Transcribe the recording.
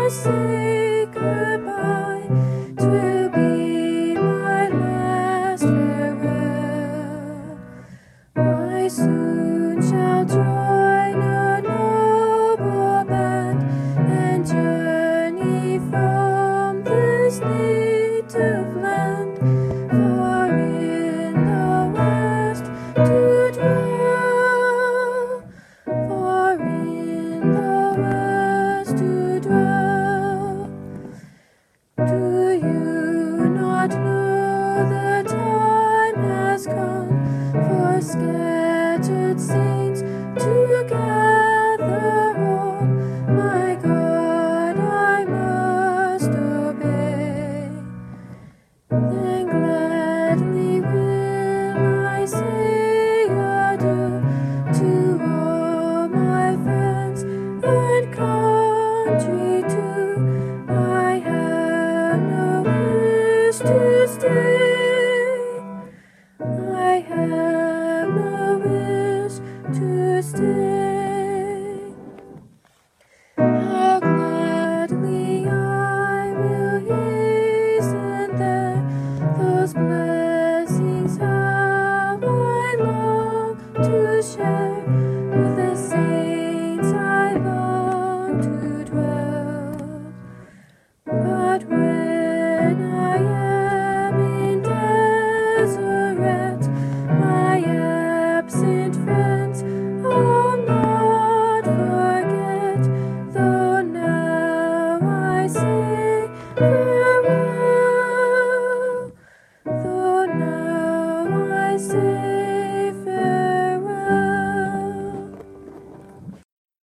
say goodbye. 'Twill be my last farewell. I soon shall join a noble band and journey from this native land, far in the west to dwell, far in the west to dwell. Do you not know the time has come for scattered saints to gather home? My God, I must obey. Then gladly will I say adieu to all my friends and country too. I have no wish to stay. I have no wish to stay. How gladly I will hasten there, those blessings how I long to share, with the saints I long to dwell. But when I am in desert, my absent friends I'll not forget, though now I say